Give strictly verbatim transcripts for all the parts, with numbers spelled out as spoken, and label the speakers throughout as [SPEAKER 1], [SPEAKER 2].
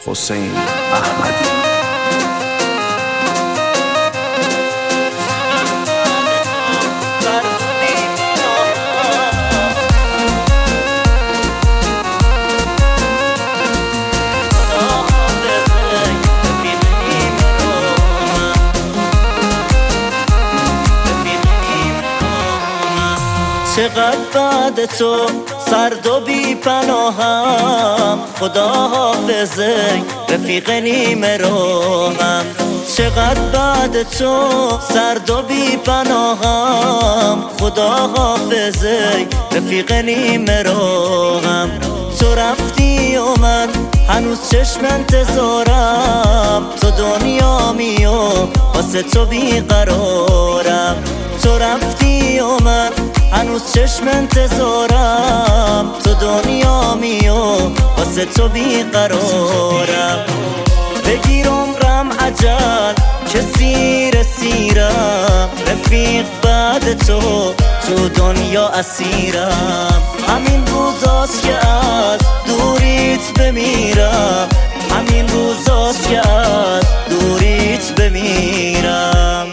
[SPEAKER 1] حسین احمدی.
[SPEAKER 2] چقدر بعد تو سرد و بی پناهم، خدا حافظه رفیق نیمه راهم. چقدر بعد تو سرد و بی پناهم، خدا حافظه رفیق نیمه راهم. تو رفتی و من هنوز چشم انتظارم، تو دنیامی و واسه تو بیقرارم. تو رفتی و من هنوز چشم انتظارم، تو دنیامی و واسه تو بیقرارم. بگیر عمرم عجل که سیر سیرم، رفیق بعد تو تو دنیا اسیرم. همین روزاست که از دوریت بمیرم، همین روزاست که از دوریت بمیرم.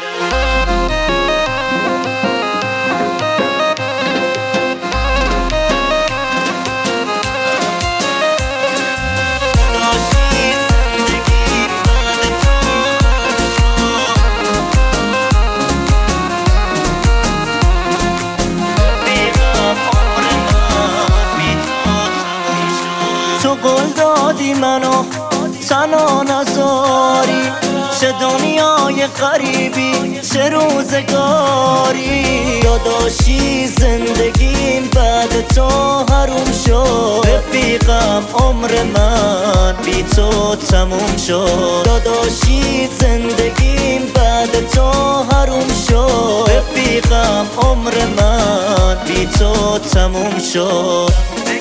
[SPEAKER 2] تو قول دادی منو تنها نذاری، چه دنیای غریبی چه روزگاری. داداشی زندگیم بعد تو حروم شد، رفیقم عمر من بی تو تموم شد. داداشی زندگیم بعد تو حروم شد، رفیقم عمر من بی تو تموم شد.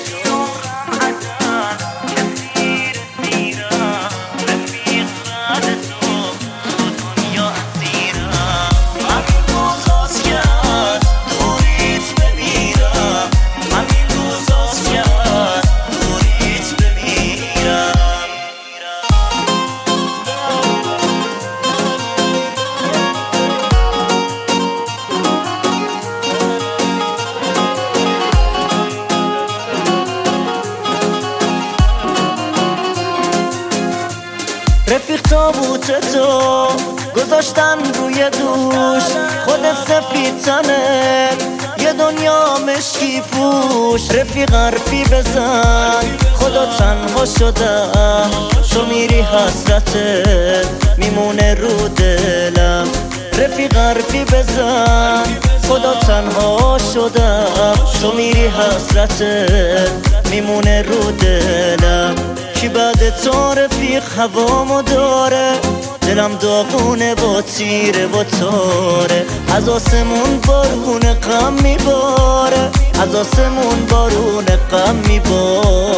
[SPEAKER 2] رفیق تابوت تو گذاشتن روی دوش، خودت سفید تنه یه دنیا مشکی پوش. رفیق حرفی بزن خدا تنها شدم، تو میری حسرتت میمونه رو دلم. رفیق حرفی بزن خدا تنها شدم، تو میری حسرتت میمونه رو دلم. کی بعد تو رفیق هوامو داره، دلم داغونه با تیره و تاره. از آسمون بارون غم میباره، از آسمون بارون غم میباره.